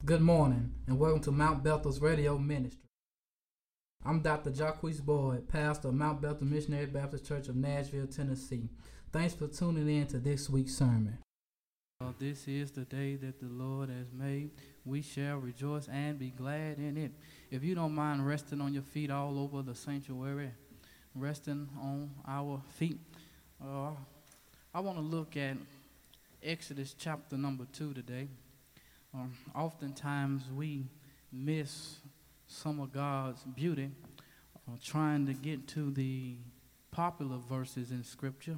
Good morning, and welcome to Mount Bethel's Radio Ministry. I'm Dr. Jacquees Boyd, pastor of Mount Bethel Missionary Baptist Church of Nashville, Tennessee. Thanks for tuning in to this week's sermon. This is the day that the Lord has made. We shall rejoice and be glad in it. If you don't mind resting on your feet all over the sanctuary, resting on our feet, I want to look at Exodus chapter number 2 today. Oftentimes we miss some of God's beauty trying to get to the popular verses in Scripture.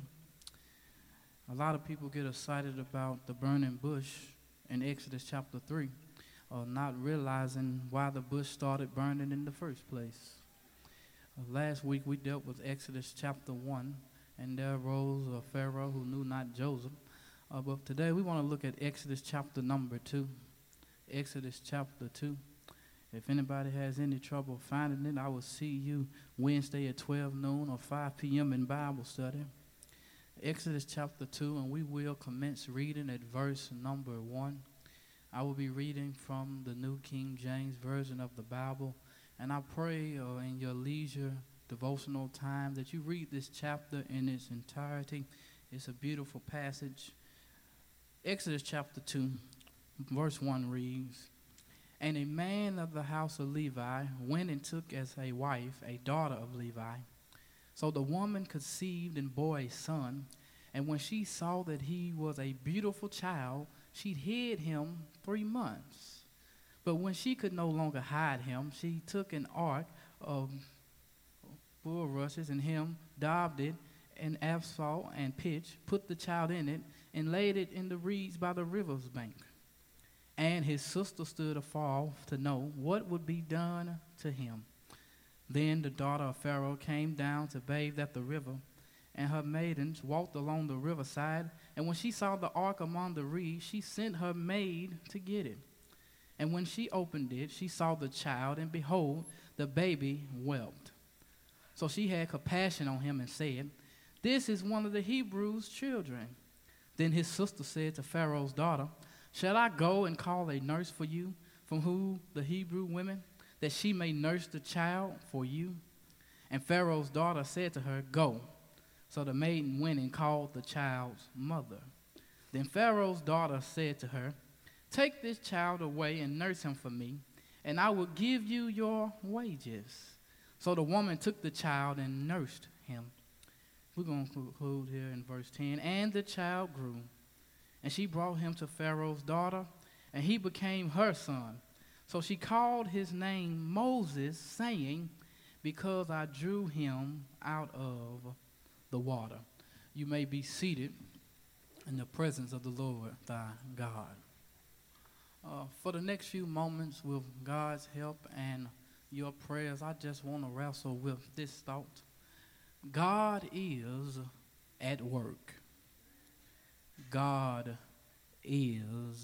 A lot of people get excited about the burning bush in Exodus chapter 3, not realizing why the bush started burning in the first place. Last week we dealt with Exodus chapter 1, and there arose a Pharaoh who knew not Joseph. But today we want to look at Exodus chapter number 2. Exodus chapter 2. If anybody has any trouble finding it, I will see you Wednesday at 12 noon or 5 p.m. in Bible study. Exodus chapter 2, and we will commence reading at verse number 1. I will be reading from the New King James Version of the Bible, and I pray in your leisure devotional time that you read this chapter in its entirety. It's a beautiful passage. Exodus chapter 2, verse 1 reads, "And a man of the house of Levi went and took as a wife a daughter of Levi. So the woman conceived and bore a son, and when she saw that he was a beautiful child, she hid him 3 months. But when she could no longer hide him, she took an ark of bulrushes and him, daubed it in asphalt and pitch, put the child in it, and laid it in the reeds by the river's bank. And his sister stood afar off to know what would be done to him. Then the daughter of Pharaoh came down to bathe at the river, and her maidens walked along the riverside. And when she saw the ark among the reeds, she sent her maid to get it. And when she opened it, she saw the child, and behold, the baby wept. So she had compassion on him and said, 'This is one of the Hebrews' children.' Then his sister said to Pharaoh's daughter, 'Shall I go and call a nurse for you from who the Hebrew women, that she may nurse the child for you?' And Pharaoh's daughter said to her, 'Go.' So the maiden went and called the child's mother. Then Pharaoh's daughter said to her, 'Take this child away and nurse him for me, and I will give you your wages.' So the woman took the child and nursed him." We're going to conclude here in verse 10. "And the child grew, and she brought him to Pharaoh's daughter, and he became her son. So she called his name Moses, saying, 'Because I drew him out of the water.'" You may be seated in the presence of the Lord thy God. For the next few moments, with God's help and your prayers, I just want to wrestle with this thought. God is at work. God is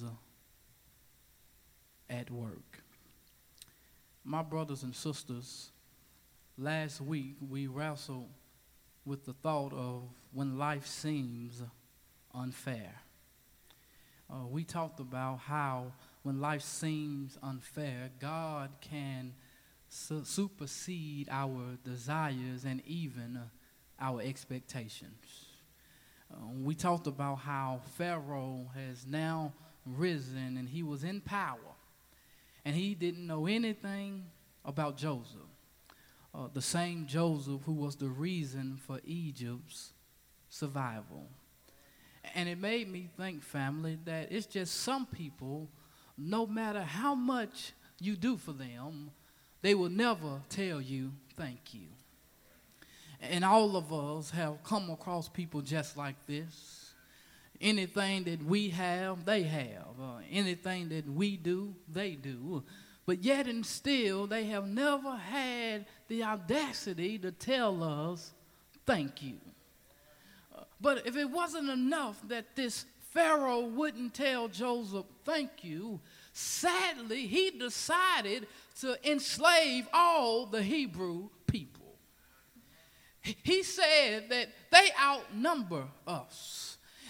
at work. My brothers and sisters, last week we wrestled with the thought of when life seems unfair. We talked about how when life seems unfair, God can supersede our desires and even our expectations. We talked about how Pharaoh has now risen and he was in power, and he didn't know anything about Joseph, the same Joseph who was the reason for Egypt's survival. And it made me think, family, that it's just some people, no matter how much you do for them, they will never tell you thank you. And all of us have come across people just like this. Anything that we have, they have. Anything that we do, they do. But yet and still, they have never had the audacity to tell us thank you. But if it wasn't enough that this Pharaoh wouldn't tell Joseph thank you, sadly, he decided to enslave all the Hebrew people. He said that they outnumber us.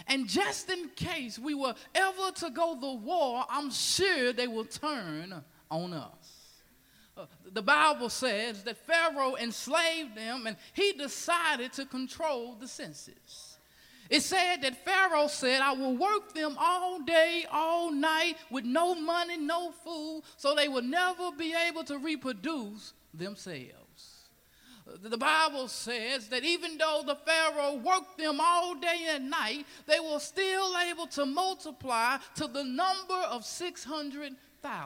And just in case we were ever to go to war, I'm sure they will turn on us. The Bible says that Pharaoh enslaved them and he decided to control the census. It said that Pharaoh said, I will work them all day, all night with no money, no food, so they will never be able to reproduce themselves. The Bible says that even though the Pharaoh worked them all day and night, they were still able to multiply to the number of 600,000.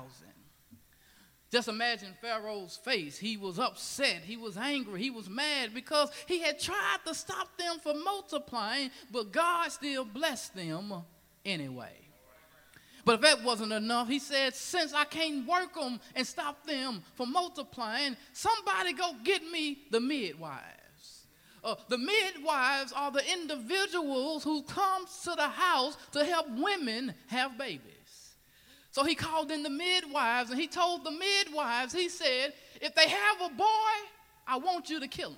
Just imagine Pharaoh's face. He was upset. He was angry. He was mad because he had tried to stop them from multiplying, but God still blessed them anyway. But if that wasn't enough, he said, since I can't work them and stop them from multiplying, somebody go get me the midwives. The midwives are the individuals who come to the house to help women have babies. So he called in the midwives, and he told the midwives, he said, if they have a boy, I want you to kill him.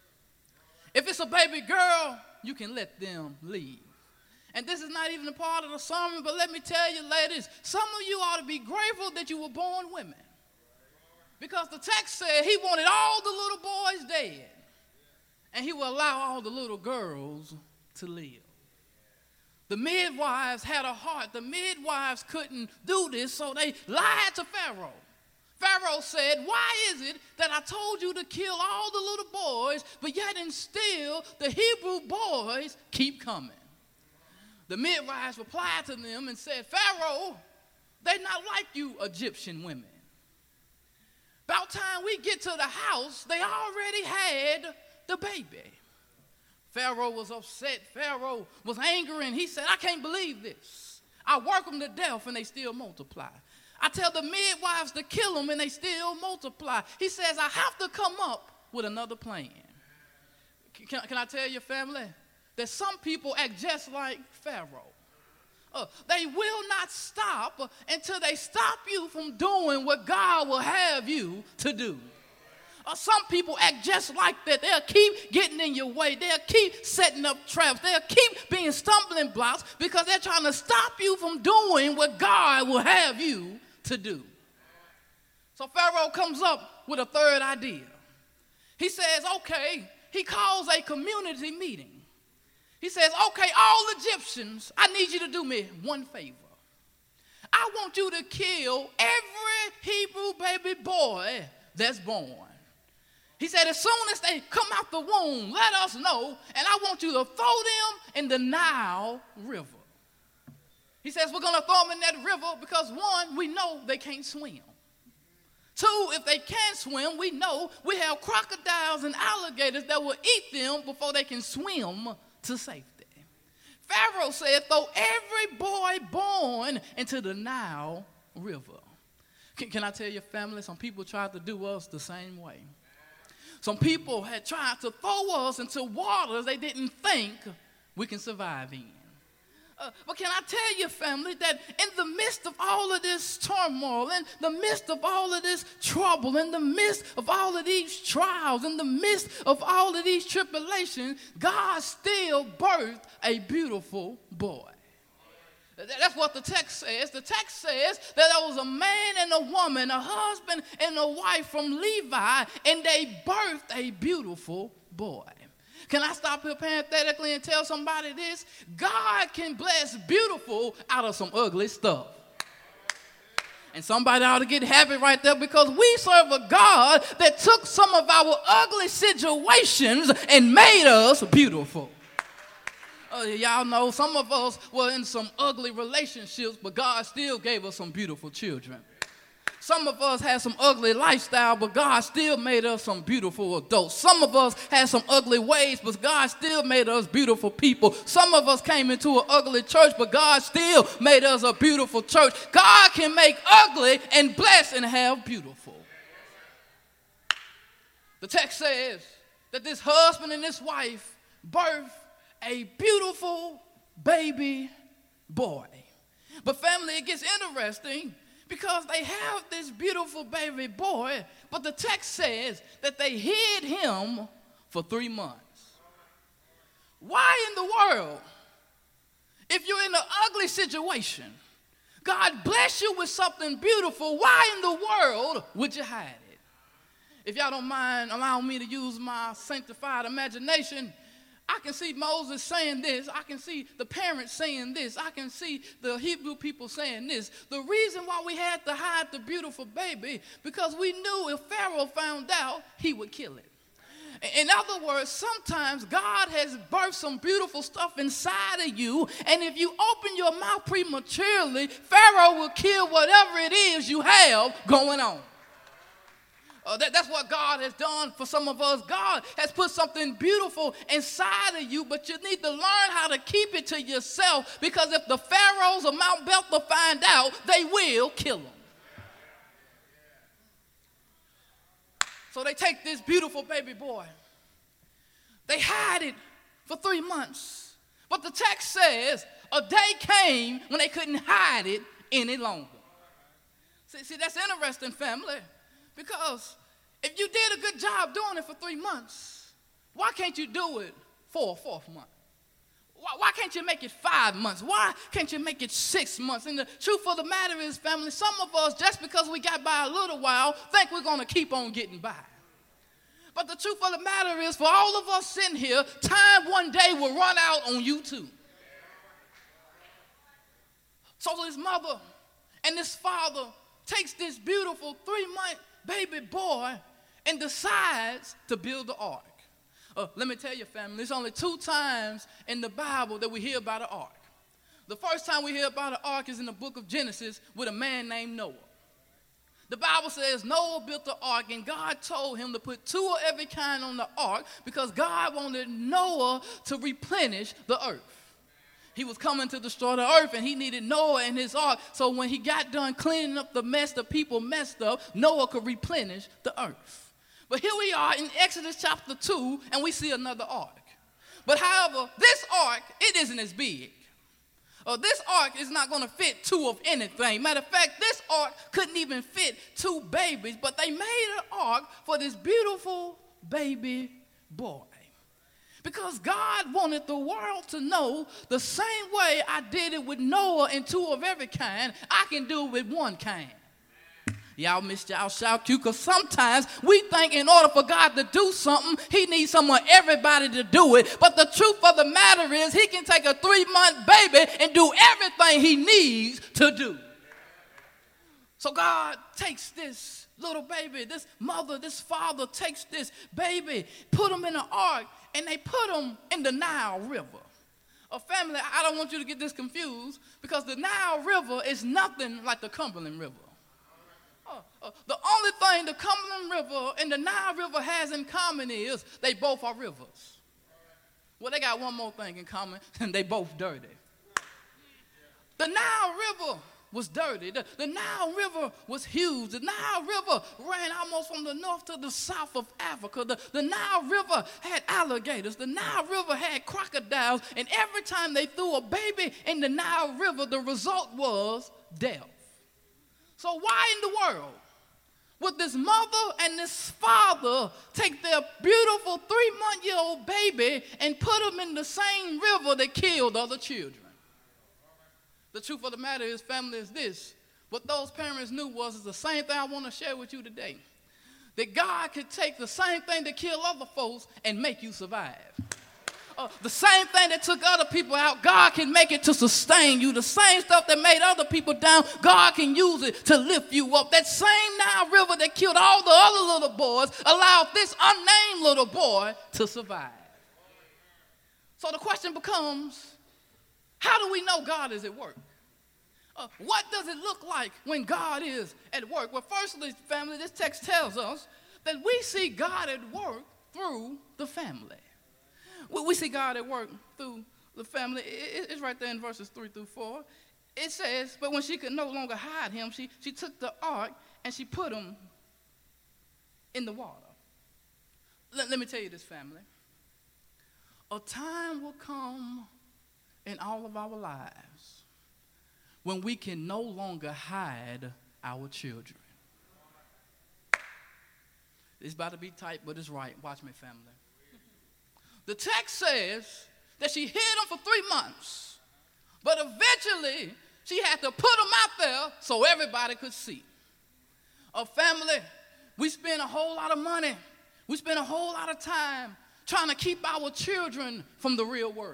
If it's a baby girl, you can let them leave. And this is not even a part of the sermon, but let me tell you, ladies, some of you ought to be grateful that you were born women. Because the text said he wanted all the little boys dead, and he will allow all the little girls to live. The midwives had a heart. The midwives couldn't do this, so they lied to Pharaoh. Pharaoh said, why is it that I told you to kill all the little boys, but yet and still the Hebrew boys keep coming? The midwives replied to them and said, Pharaoh, they're not like you Egyptian women. About time we get to the house, they already had the baby. Pharaoh was upset. Pharaoh was angry, and he said, I can't believe this. I work them to death, and they still multiply. I tell the midwives to kill them, and they still multiply. He says, I have to come up with another plan. Can I tell your family that some people act just like Pharaoh? They will not stop until they stop you from doing what God will have you to do. Some people act just like that. They'll keep getting in your way. They'll keep setting up traps. They'll keep being stumbling blocks because they're trying to stop you from doing what God will have you to do. So Pharaoh comes up with a third idea. He says, okay, he calls a community meeting. He says, okay, all Egyptians, I need you to do me one favor. I want you to kill every Hebrew baby boy that's born. He said, as soon as they come out the womb, let us know, and I want you to throw them in the Nile River. He says, we're going to throw them in that river because, one, we know they can't swim. Two, if they can't swim, we know we have crocodiles and alligators that will eat them before they can swim to safety. Pharaoh said, throw every boy born into the Nile River. Can I tell your family, some people tried to do us the same way. Some people had tried to throw us into waters they didn't think we can survive in. But can I tell your family that in the midst of all of this turmoil, in the midst of all of this trouble, in the midst of all of these trials, in the midst of all of these tribulations, God still birthed a beautiful boy. That's what the text says. The text says that there was a man and a woman, a husband and a wife from Levi, and they birthed a beautiful boy. Can I stop here parenthetically and tell somebody this? God can bless beautiful out of some ugly stuff. And somebody ought to get happy right there because we serve a God that took some of our ugly situations and made us beautiful. Y'all know some of us were in some ugly relationships, but God still gave us some beautiful children. Some of us had some ugly lifestyle, but God still made us some beautiful adults. Some of us had some ugly ways, but God still made us beautiful people. Some of us came into an ugly church, but God still made us a beautiful church. God can make ugly and bless and have beautiful. The text says that this husband and this wife birthed a beautiful baby boy. But family, it gets interesting because they have this beautiful baby boy, but the text says that they hid him for 3 months. Why in the world If you're in an ugly situation, God bless you with something beautiful, why in the world would you hide it? If y'all don't mind allowing me to use my sanctified imagination, I can see Moses saying this. I can see the parents saying this. I can see the Hebrew people saying this. The reason why we had to hide the beautiful baby, because we knew if Pharaoh found out, he would kill it. In other words, sometimes God has birthed some beautiful stuff inside of you, and if you open your mouth prematurely, Pharaoh will kill whatever it is you have going on. That's what God has done for some of us. God has put something beautiful inside of you, but you need to learn how to keep it to yourself, because if the Pharaohs of Mount Bethel find out, they will kill them. So they take this beautiful baby boy. They hide it for 3 months. But the text says a day came when they couldn't hide it any longer. See, that's interesting, family, because if you did a good job doing it for 3 months, why can't you do it for a fourth month? Why can't you make it 5 months? Why can't you make it 6 months? And the truth of the matter is, family, some of us, just because we got by a little while, think we're going to keep on getting by. But the truth of the matter is, for all of us sitting here, time one day will run out on you too. So this mother and this father takes this beautiful 3-month baby boy and decides to build the ark. Let me tell you, family, there's only 2 times in the Bible that we hear about an ark. The first time we hear about an ark is in the book of Genesis with a man named Noah. The Bible says Noah built the ark, and God told him to put 2 of every kind on the ark because God wanted Noah to replenish the earth. He was coming to destroy the earth, and he needed Noah and his ark, so when he got done cleaning up the mess the people messed up, Noah could replenish the earth. But here we are in Exodus chapter 2, and we see another ark. But however, this ark, it isn't as big. This ark is not going to fit 2 of anything. Matter of fact, this ark couldn't even fit 2 babies, but they made an ark for this beautiful baby boy. Because God wanted the world to know the same way I did it with Noah and 2 of every kind, I can do it with 1 kind. Y'all missed y'all shout cue, because sometimes we think in order for God to do something, he needs everybody to do it. But the truth of the matter is he can take a 3-month baby and do everything he needs to do. So God takes this little baby, this mother, this father takes this baby, put him in an ark, and they put him in the Nile River. Family, I don't want you to get this confused, because the Nile River is nothing like the Cumberland River. The only thing the Cumberland River and the Nile River has in common is they both are rivers. Well, they got one more thing in common, and they both dirty. The Nile River was dirty. The Nile River was huge. The Nile River ran almost from the north to the south of Africa. The Nile River had alligators. The Nile River had crocodiles. And every time they threw a baby in the Nile River, the result was death. So why in the world would this mother and this father take their beautiful 3-month-old baby and put them in the same river that killed other children? The truth of the matter is, family, is this. What those parents knew was the same thing I want to share with you today. That God could take the same thing that killed other folks and make you survive. The same thing that took other people out, God can make it to sustain you. The same stuff that made other people down, God can use it to lift you up. That same Nile River that killed all the other little boys allowed this unnamed little boy to survive. So the question becomes, how do we know God is at work? What does it look like when God is at work? Well, firstly, family, this text tells us that we see God at work through the family. We see God at work through the family. It's right there in verses 3 through 4. It says, but when she could no longer hide him, she took the ark and she put him in the water. Let me tell you this, family. A time will come in all of our lives when we can no longer hide our children. It's about to be tight, but it's right. Watch me, family. The text says that she hid him for 3 months But eventually, she had to put them out there so everybody could see. A family, we spend a whole lot of money. We spend a whole lot of time trying to keep our children from the real world.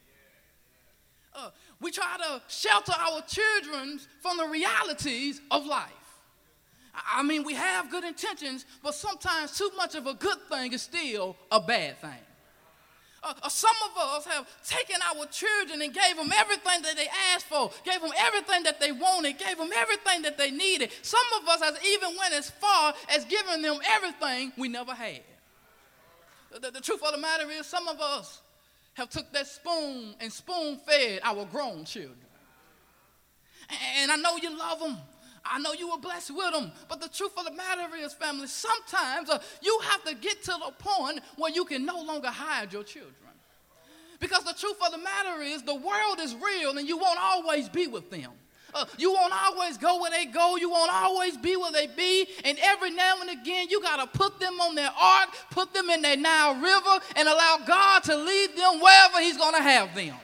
We try to shelter our children from the realities of life. I mean, we have good intentions, but sometimes too much of a good thing is still a bad thing. Some of us have taken our children and gave them everything that they asked for, gave them everything that they wanted, gave them everything that they needed. Some of us has even went as far as giving them everything we never had. The truth of the matter is, some of us have took that spoon and spoon-fed our grown children. And I know you love them. I know you were blessed with them. But the truth of the matter is, family, sometimes you have to get to the point where you can no longer hide your children. Because the truth of the matter is, the world is real and you won't always be with them. You won't always go where they go. You won't always be where they be. And every now and again, you got to put them on their ark, put them in their Nile River, and allow God to lead them wherever he's going to have them.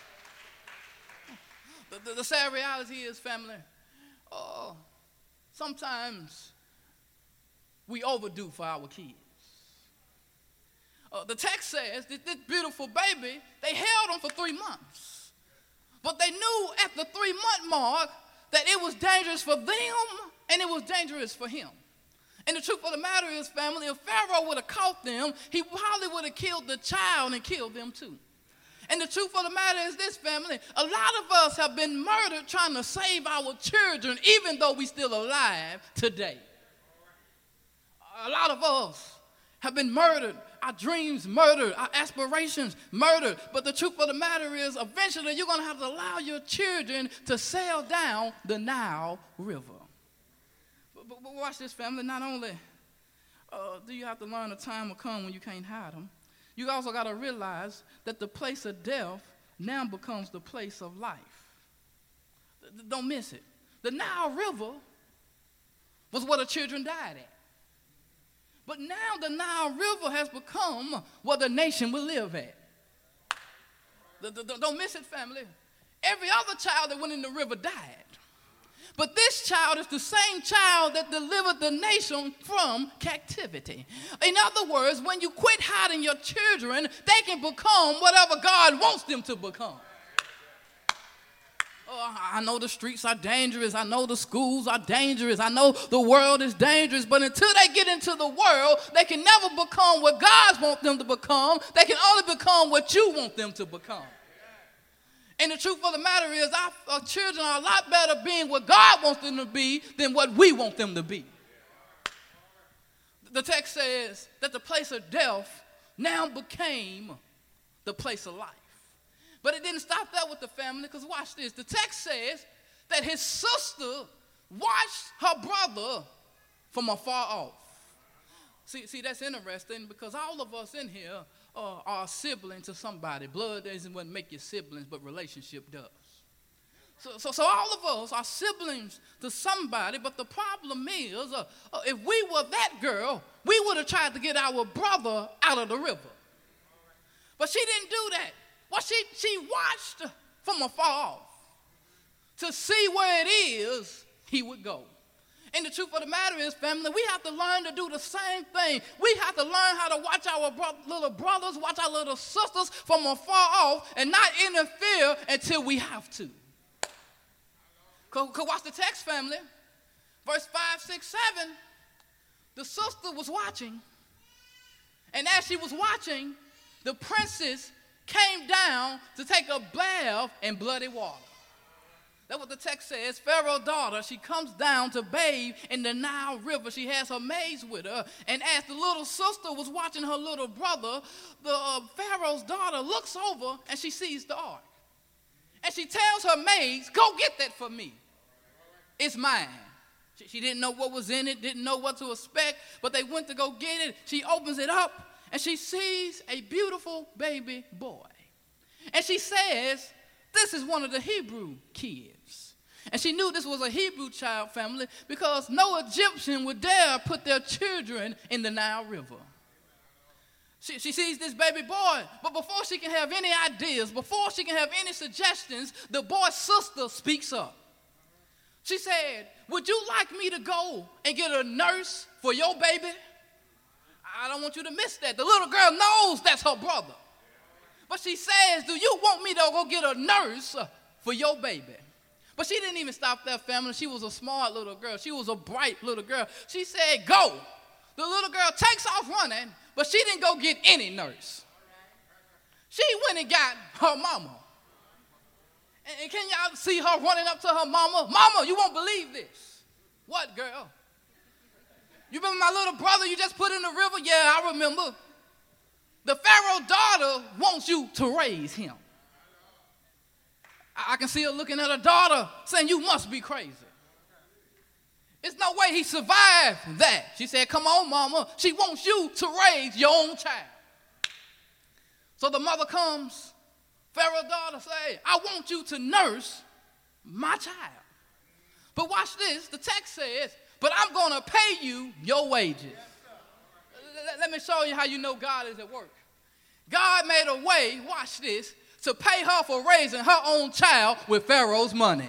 The sad reality is, family, sometimes we overdo for our kids. The text says that this beautiful baby, they held him for 3 months. But they knew at the 3-month mark that it was dangerous for them and it was dangerous for him. And the truth of the matter is, family, if Pharaoh would have caught them, he probably would have killed the child and killed them too. And the truth of the matter is this, family, a lot of us have been murdered trying to save our children, even though we're still alive today. A lot of us have been murdered, our dreams murdered, our aspirations murdered. But the truth of the matter is, eventually you're going to have to allow your children to sail down the Nile River. But watch this, family. Not only do you have to learn a time will come when you can't hide them, you also got to realize that the place of death now becomes the place of life. Don't miss it. The Nile River was where the children died at. But now the Nile River has become where the nation will live at. Don't miss it, family. Every other child that went in the river died. But this child is the same child that delivered the nation from captivity. In other words, when you quit hiding your children, they can become whatever God wants them to become. Oh, I know the streets are dangerous. I know the schools are dangerous. I know the world is dangerous. But until they get into the world, they can never become what God wants them to become. They can only become what you want them to become. And the truth of the matter is, our children are a lot better being what God wants them to be than what we want them to be. The text says that the place of death now became the place of life. But it didn't stop there with the family, because watch this. The text says that his sister watched her brother from afar off. See, that's interesting, because all of us in here are siblings to somebody. Blood doesn't what make you siblings, but relationship does. So all of us are siblings to somebody, but the problem is, if we were that girl, we would have tried to get our brother out of the river. But she didn't do that. Well, she watched from afar off to see where it is he would go. And the truth of the matter is, family, we have to learn to do the same thing. We have to learn how to watch our little brothers, watch our little sisters from afar off and not interfere until we have to. Because watch the text, family. Verse 5, 6, 7, the sister was watching. And as she was watching, the princess came down to take a bath in bloody water. That's what the text says. Pharaoh's daughter, she comes down to bathe in the Nile River. She has her maids with her. And as the little sister was watching her little brother, the Pharaoh's daughter looks over and she sees the ark. And she tells her maids, go get that for me. It's mine. She didn't know what was in it, didn't know what to expect, but they went to go get it. She opens it up. And she sees a beautiful baby boy. And she says, this is one of the Hebrew kids. And she knew this was a Hebrew child, family, because no Egyptian would dare put their children in the Nile River. She sees this baby boy, but before she can have any ideas, before she can have any suggestions, the boy's sister speaks up. She said, would you like me to go and get a nurse for your baby? I don't want you to miss that. The little girl knows that's her brother. But she says, do you want me to go get a nurse for your baby? But she didn't even stop there, family. She was a smart little girl. She was a bright little girl. She said, go. The little girl takes off running, but she didn't go get any nurse. She went and got her mama. And can y'all see her running up to her mama? Mama, you won't believe this. What, girl? You remember my little brother you just put in the river? Yeah, I remember. The Pharaoh's daughter wants you to raise him. I can see her looking at her daughter saying, you must be crazy. There's no way he survived that. She said, come on, mama. She wants you to raise your own child. So the mother comes. Pharaoh's daughter say, I want you to nurse my child. But watch this. The text says, but I'm going to pay you your wages. Let me show you how you know God is at work. God made a way, watch this, to pay her for raising her own child with Pharaoh's money.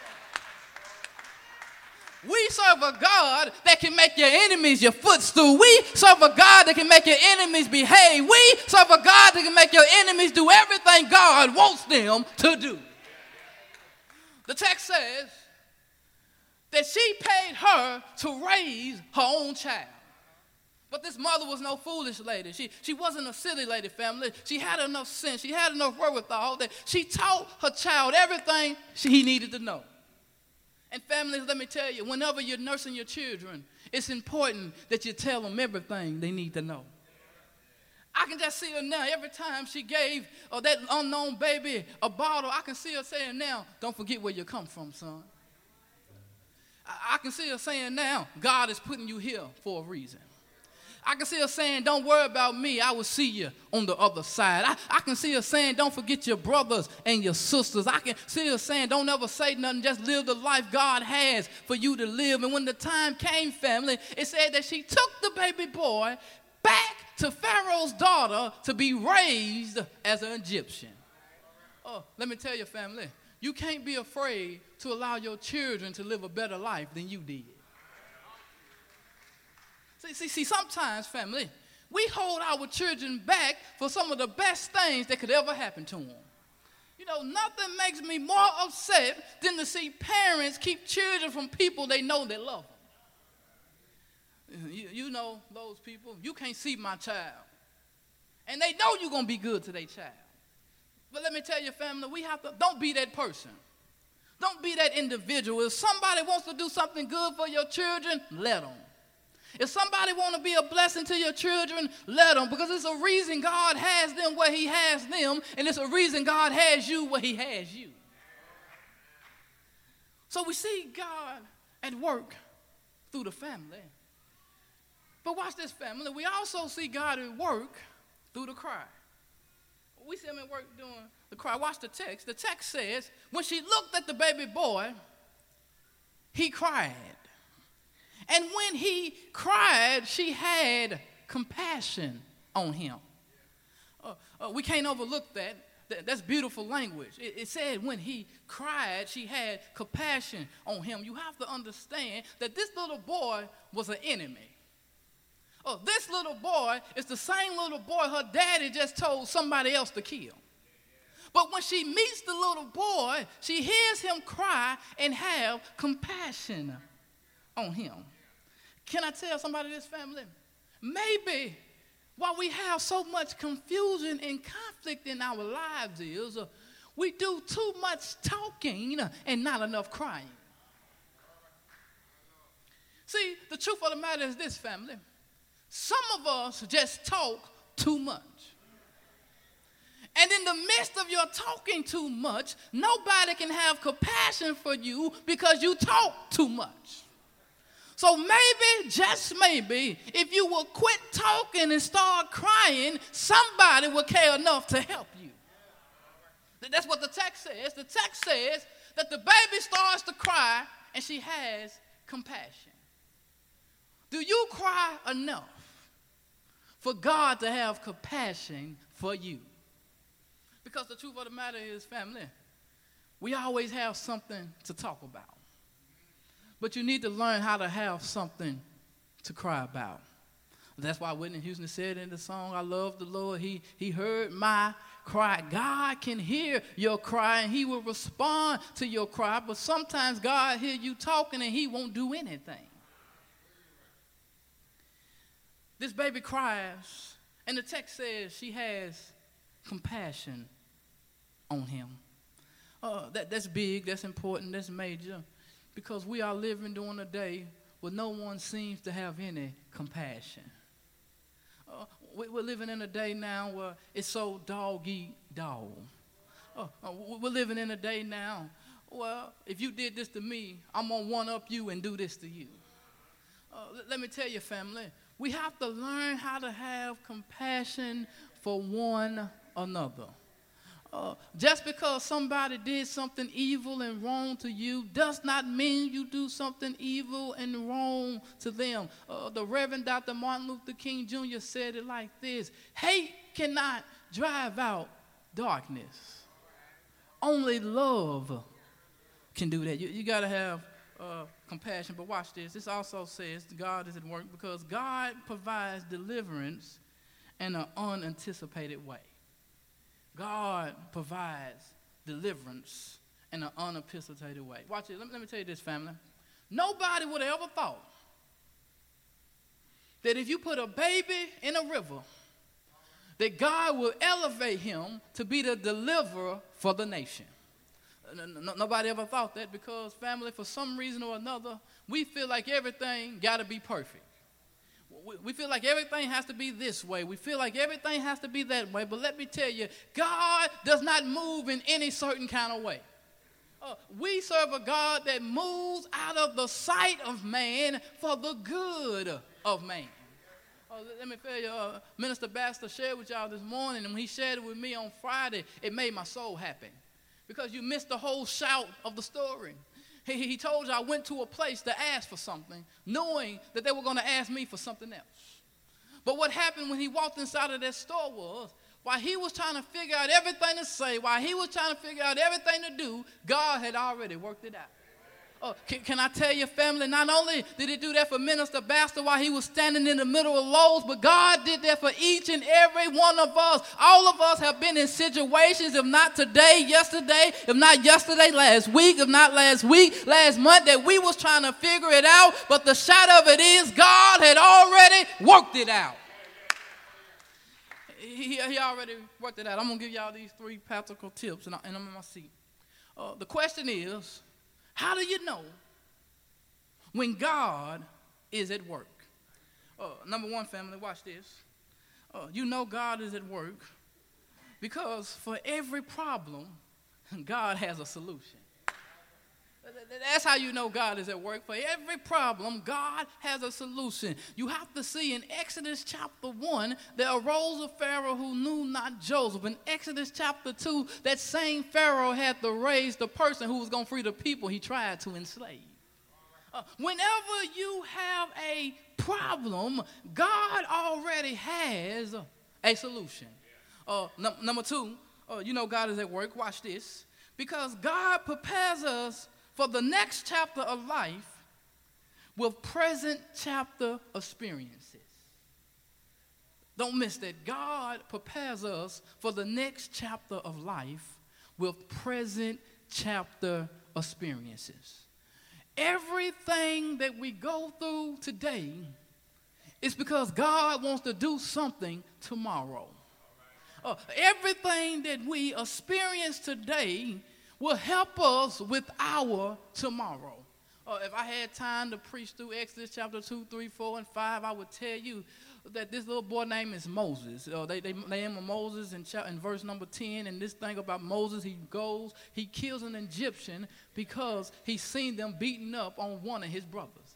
We serve a God that can make your enemies your footstool. We serve a God that can make your enemies behave. We serve a God that can make your enemies do everything God wants them to do. The text says that she paid her to raise her own child. But this mother was no foolish lady. She wasn't a silly lady, family. She had enough sense. She had enough wherewithal that she taught her child everything he needed to know. And families, let me tell you, whenever you're nursing your children, it's important that you tell them everything they need to know. I can just see her now. Every time she gave that unknown baby a bottle, I can see her saying now, don't forget where you come from, son. I can see her saying now, God is putting you here for a reason. I can see her saying, don't worry about me. I will see you on the other side. I can see her saying, don't forget your brothers and your sisters. I can see her saying, don't ever say nothing. Just live the life God has for you to live. And when the time came, family, it said that she took the baby boy back to Pharaoh's daughter to be raised as an Egyptian. Oh, let me tell you, family, you can't be afraid to allow your children to live a better life than you did. See, sometimes, family, we hold our children back for some of the best things that could ever happen to them. You know, nothing makes me more upset than to see parents keep children from people they know that love them. You know those people. You can't see my child. And they know you're going to be good to their child. But let me tell you, family, don't be that person. Don't be that individual. If somebody wants to do something good for your children, let them. If somebody want to be a blessing to your children, let them, because it's a reason God has them where he has them, and it's a reason God has you where he has you. So we see God at work through the family. But watch this, family. We also see God at work through the cry. We see him at work doing the cry. Watch the text. The text says, when she looked at the baby boy, he cried. And when he cried, she had compassion on him. We can't overlook that. That's beautiful language. It said when he cried, she had compassion on him. You have to understand that this little boy was an enemy. This little boy is the same little boy her daddy just told somebody else to kill. But when she meets the little boy, she hears him cry and have compassion on him. Can I tell somebody this, family? Maybe while we have so much confusion and conflict in our lives is we do too much talking and not enough crying. See, the truth of the matter is this, family. Some of us just talk too much. And in the midst of your talking too much, nobody can have compassion for you because you talk too much. So maybe, just maybe, if you will quit talking and start crying, somebody will care enough to help you. That's what the text says. The text says that the baby starts to cry and she has compassion. Do you cry enough for God to have compassion for you. Because the truth of the matter is, family, we always have something to talk about. But you need to learn how to have something to cry about. That's why Whitney Houston said in the song, I love the Lord, he heard my cry. God can hear your cry and he will respond to your cry, but sometimes God hears you talking and he won't do anything. This baby cries, and the text says she has compassion on him. That's big, that's important, that's major, because we are living during a day where no one seems to have any compassion. We're living in a day now where it's so dog-eat-dog. We're living in a day now, well, if you did this to me, I'm going to one-up you and do this to you. Let me tell you, family, we have to learn how to have compassion for one another. Just because somebody did something evil and wrong to you does not mean you do something evil and wrong to them. The Reverend Dr. Martin Luther King Jr. said it like this: hate cannot drive out darkness. Only love can do that. You got to have compassion. But watch this. This also says God is at work because God provides deliverance in an unanticipated way. God provides deliverance in an unanticipated way. Watch it. Let me tell you this, family. Nobody would have ever thought that if you put a baby in a river, that God will elevate him to be the deliverer for the nation. Nobody ever thought that because, family, for some reason or another, we feel like everything got to be perfect. We feel like everything has to be this way. We feel like everything has to be that way. But let me tell you, God does not move in any certain kind of way. We serve a God that moves out of the sight of man for the good of man. Let me tell you, Minister Baxter shared with y'all this morning, and when he shared it with me on Friday, it made my soul happy because you missed the whole shout of the story. He told you I went to a place to ask for something, knowing that they were going to ask me for something else. But what happened when he walked inside of that store was, while he was trying to figure out everything to say, while he was trying to figure out everything to do, God had already worked it out. Can I tell your family, not only did he do that for Minister Baxter while he was standing in the middle of Lowe's, but God did that for each and every one of us. All of us have been in situations, if not today, yesterday, if not yesterday, last week, if not last week, last month, that we was trying to figure it out, but the shot of it is God had already worked it out. He already worked it out. I'm going to give y'all these 3 practical tips, and I'm in my seat. The question is, how do you know when God is at work? Number 1, family, watch this. You know God is at work because for every problem, God has a solution. That's how you know God is at work. For every problem, God has a solution. You have to see in Exodus chapter 1, there arose a Pharaoh who knew not Joseph. In Exodus chapter 2, that same Pharaoh had to raise the person who was going to free the people he tried to enslave. Whenever you have a problem, God already has a solution. Number 2, you know God is at work. Watch this. Because God prepares us for the next chapter of life with present chapter experiences. Don't miss that. God prepares us for the next chapter of life with present chapter experiences. Everything that we go through today is because God wants to do something tomorrow. Everything that we experience today will help us with our tomorrow. If I had time to preach through Exodus chapter 2, 3, 4, and 5, I would tell you that this little boy name is Moses. They name him Moses in verse number 10, and this thing about Moses, he kills an Egyptian because he's seen them beating up on one of his brothers.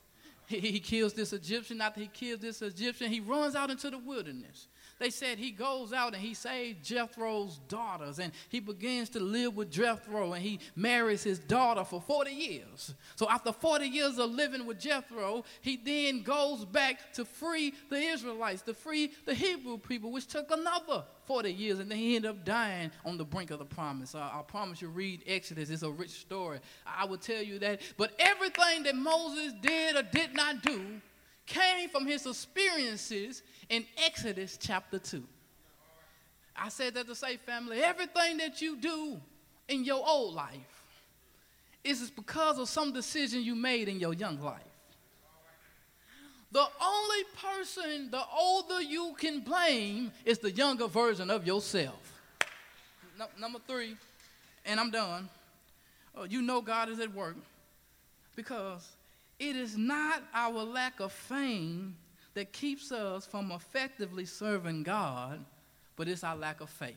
he kills this Egyptian. After he kills this Egyptian, he runs out into the wilderness. They said he goes out and he saves Jethro's daughters, and he begins to live with Jethro, and he marries his daughter for 40 years. So after 40 years of living with Jethro, he then goes back to free the Israelites, to free the Hebrew people, which took another 40 years, and then he ended up dying on the brink of the promise. I promise you, read Exodus. It's a rich story. I will tell you that. But everything that Moses did or did not do came from his experiences in Exodus chapter 2. I said that to say, family, everything that you do in your old life is because of some decision you made in your young life. The only person, the older you can blame, is the younger version of yourself. Number 3, and I'm done. You know God is at work because it is not our lack of fame that keeps us from effectively serving God, but it's our lack of faith.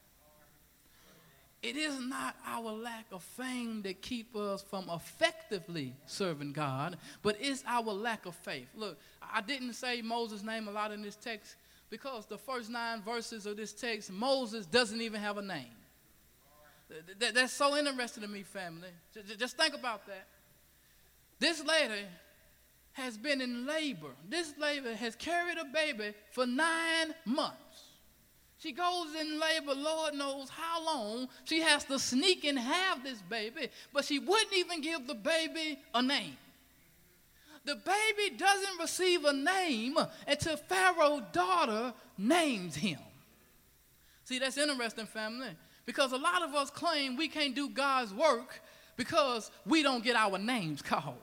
It is not our lack of fame that keeps us from effectively serving God, but it's our lack of faith. Look, I didn't say Moses' name a lot in this text because the first 9 verses of this text, Moses doesn't even have a name. That's so interesting to me, family. Just think about that. This lady has been in labor. This lady has carried a baby for 9 months. She goes in labor, Lord knows how long. She has to sneak and have this baby, but she wouldn't even give the baby a name. The baby doesn't receive a name until Pharaoh's daughter names him. See, that's interesting, family, because a lot of us claim we can't do God's work because we don't get our names called.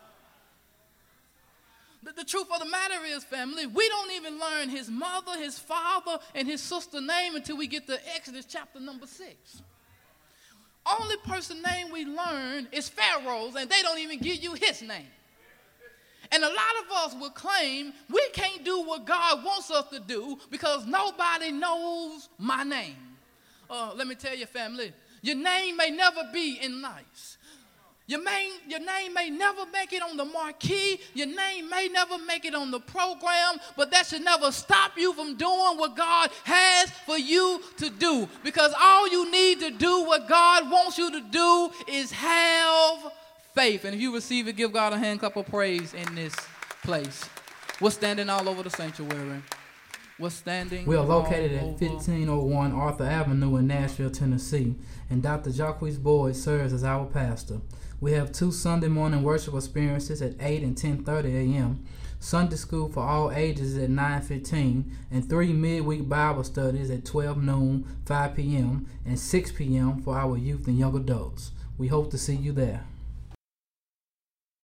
The truth of the matter is, family, we don't even learn his mother, his father, and his sister's name until we get to Exodus chapter number 6. Only person name we learn is Pharaoh's, and they don't even give you his name. And a lot of us will claim we can't do what God wants us to do because nobody knows my name. Let me tell you, family, your name may never be in lights. Your name may never make it on the marquee. Your name may never make it on the program, but that should never stop you from doing what God has for you to do. Because all you need to do what God wants you to do is have faith. And if you receive it, give God a hand clap of praise in this place. We're standing all over the sanctuary. We are located at 1501 Arthur Avenue in Nashville, Tennessee, and Dr. Jacques Boyd serves as our pastor. We have 2 Sunday morning worship experiences at 8 and 10:30 a.m., Sunday school for all ages at 9:15, and 3 midweek Bible studies at 12 noon, 5 p.m., and 6 p.m. for our youth and young adults. We hope to see you there.